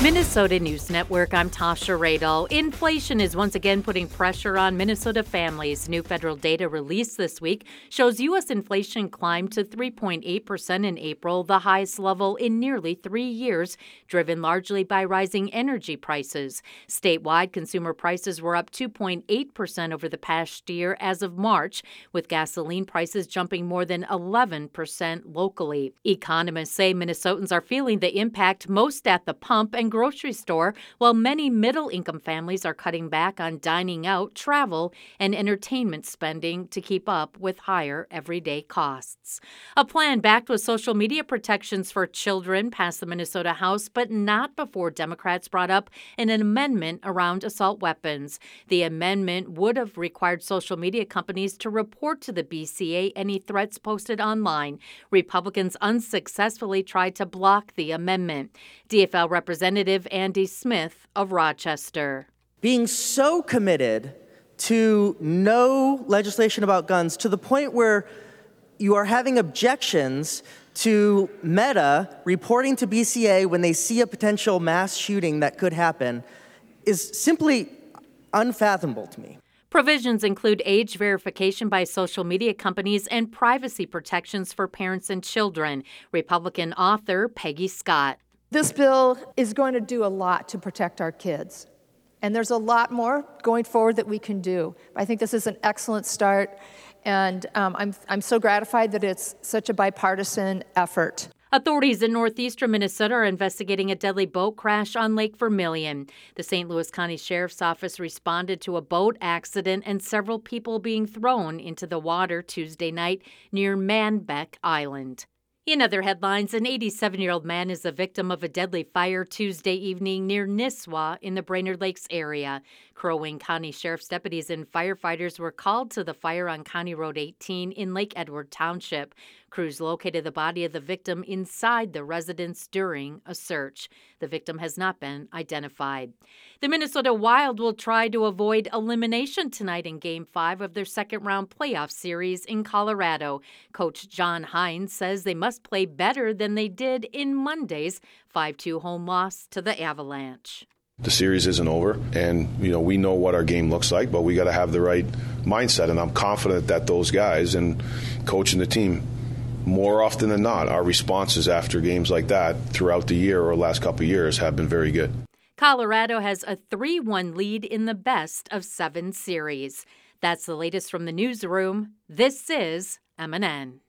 Minnesota News Network, I'm Tasha Radel. Inflation is once again putting pressure on Minnesota families. New federal data released this week shows U.S. inflation climbed to 3.8% in April, the highest level in nearly 3 years, driven largely by rising energy prices. Statewide, consumer prices were up 2.8% over the past year as of March, with gasoline prices jumping more than 11% locally. Economists say Minnesotans are feeling the impact most at the pump and grocery store, while many middle-income families are cutting back on dining out, travel, and entertainment spending to keep up with higher everyday costs. A plan backed with social media protections for children passed the Minnesota House, but not before Democrats brought up an amendment around assault weapons. The amendment would have required social media companies to report to the BCA any threats posted online. Republicans unsuccessfully tried to block the amendment. DFL Representative Andy Smith of Rochester. Being so committed to no legislation about guns to the point where you are having objections to Meta reporting to BCA when they see a potential mass shooting that could happen is simply unfathomable to me. Provisions include age verification by social media companies and privacy protections for parents and children. Republican author Peggy Scott. This bill is going to do a lot to protect our kids, and there's a lot more going forward that we can do. I think this is an excellent start, and I'm so gratified that it's such a bipartisan effort. Authorities in northeastern Minnesota are investigating a deadly boat crash on Lake Vermilion. The St. Louis County Sheriff's Office responded to a boat accident and several people being thrown into the water Tuesday night near Manbeck Island. In other headlines, an 87-year-old man is the victim of a deadly fire Tuesday evening near Nisswa in the Brainerd Lakes area. Crow Wing County Sheriff's deputies and firefighters were called to the fire on County Road 18 in Lake Edward Township. Crews located the body of the victim inside the residence during a search. The victim has not been identified. The Minnesota Wild will try to avoid elimination tonight in Game 5 of their second-round playoff series in Colorado. Coach John Hines says they must play better than they did in Monday's 5-2 home loss to the Avalanche. The series isn't over, and we know what our game looks like, but we got to have the right mindset, and I'm confident that those guys and coaching the team, more often than not, our responses after games like that throughout the year or last couple of years have been very good. Colorado has a 3-1 lead in the best of 7 series. That's the latest from the newsroom. This is MNN.